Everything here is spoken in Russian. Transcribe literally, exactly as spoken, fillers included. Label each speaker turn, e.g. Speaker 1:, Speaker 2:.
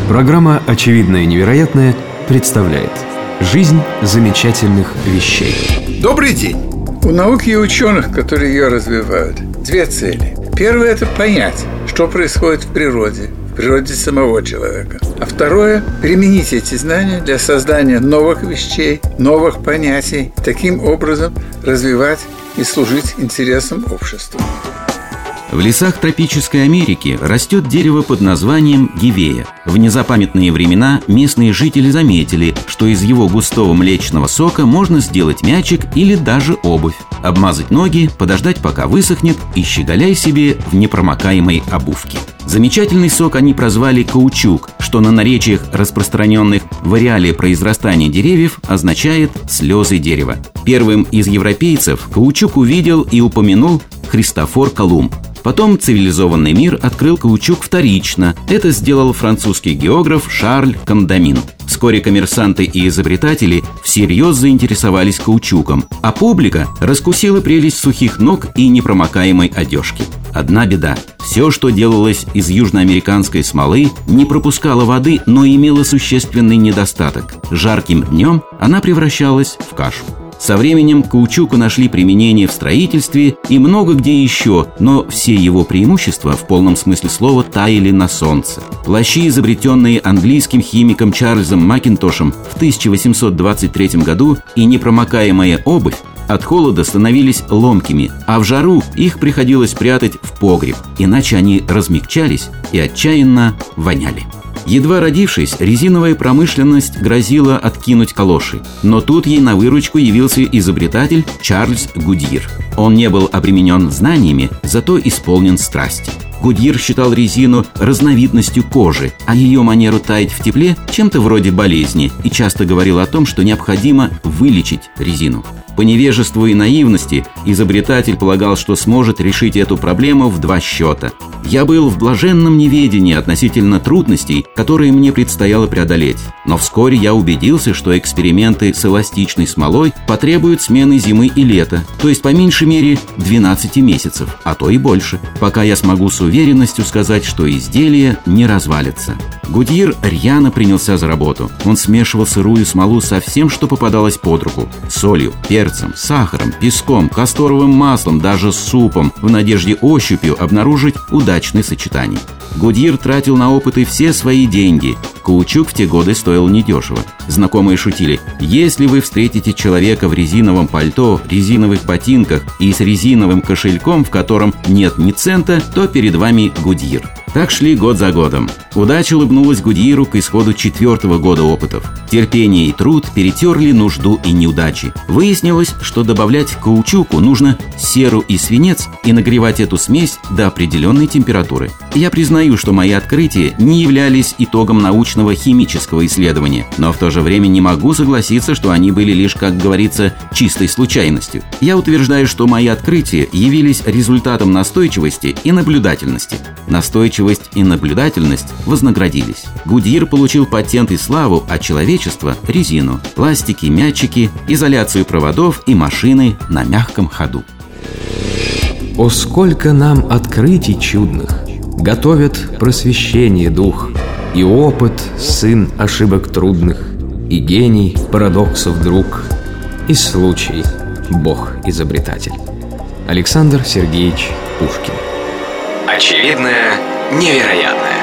Speaker 1: Программа «Очевидное и невероятное» представляет «Жизнь замечательных вещей».
Speaker 2: Добрый день! У науки и ученых, которые ее развивают, две цели. Первое – это понять, что происходит в природе, в природе самого человека. А второе – применить эти знания для создания новых вещей, новых понятий, таким образом развивать и служить интересам общества.
Speaker 3: В лесах тропической Америки растет дерево под названием гивея. В незапамятные времена местные жители заметили, что из его густого млечного сока можно сделать мячик или даже обувь. Обмазать ноги, подождать, пока высохнет, и щеголяй себе в непромокаемой обувке. Замечательный сок они прозвали каучук, что на наречиях, распространенных в ареале произрастания деревьев, означает «слезы дерева». Первым из европейцев каучук увидел и упомянул Христофор Колумб. Потом цивилизованный мир открыл каучук вторично. Это сделал французский географ Шарль Кондамин. Вскоре коммерсанты и изобретатели всерьез заинтересовались каучуком, а публика раскусила прелесть сухих ног и непромокаемой одежки. Одна беда. Все, что делалось из южноамериканской смолы, не пропускало воды, но имело существенный недостаток. Жарким днем она превращалась в кашу. Со временем каучуку нашли применение в строительстве и много где еще, но все его преимущества в полном смысле слова таяли на солнце. Плащи, изобретенные английским химиком Чарльзом Макинтошем в тысяча восемьсот двадцать третьем году, и непромокаемая обувь от холода становились ломкими, а в жару их приходилось прятать в погреб, иначе они размягчались и отчаянно воняли. Едва родившись, резиновая промышленность грозила откинуть калоши. Но тут ей на выручку явился изобретатель Чарльз Гудьир. Он не был обременен знаниями, зато исполнен страсти. Гудьир считал резину разновидностью кожи, а ее манеру таять в тепле чем-то вроде болезни, и часто говорил о том, что необходимо вылечить резину. По невежеству и наивности изобретатель полагал, что сможет решить эту проблему в два счета. Я был в блаженном неведении относительно трудностей, которые мне предстояло преодолеть. Но вскоре я убедился, что эксперименты с эластичной смолой потребуют смены зимы и лета, то есть по меньшей мере двенадцати месяцев, а то и больше, пока я смогу с уверенностью сказать, что изделие не развалится. Гудьир рьяно принялся за работу. Он смешивал сырую смолу со всем, что попадалось под руку: солью, перцем, сахаром, песком, касторовым маслом, даже с супом, в надежде ощупью обнаружить удачное сочетание. Гудьир тратил на опыты все свои деньги. Каучук в те годы стоил недешево. Знакомые шутили: если вы встретите человека в резиновом пальто, резиновых ботинках и с резиновым кошельком, в котором нет ни цента, то перед вами Гудьир. Так шли год за годом. Удача улыбнулась Гудьиру к исходу четвертого года опытов. Терпение и труд перетерли нужду и неудачи. Выяснилось, что добавлять к каучуку нужно серу и свинец и нагревать эту смесь до определенной температуры. Я признаю, что мои открытия не являлись итогом научного химического исследования, но в то же время не могу согласиться, что они были лишь, как говорится, чистой случайностью. Я утверждаю, что мои открытия явились результатом настойчивости и наблюдательности. Настойчивость и наблюдательность вознаградились. Гудьир получил патент и славу, а человечество – резину, пластики, мячики, изоляцию проводов и машины на мягком ходу.
Speaker 1: О, сколько нам открытий чудных готовят просвещение дух, и опыт – сын ошибок трудных, и гений парадоксов друг, и случай – Бог-изобретатель. Александр Сергеевич Пушкин.
Speaker 4: Очевидное невероятное.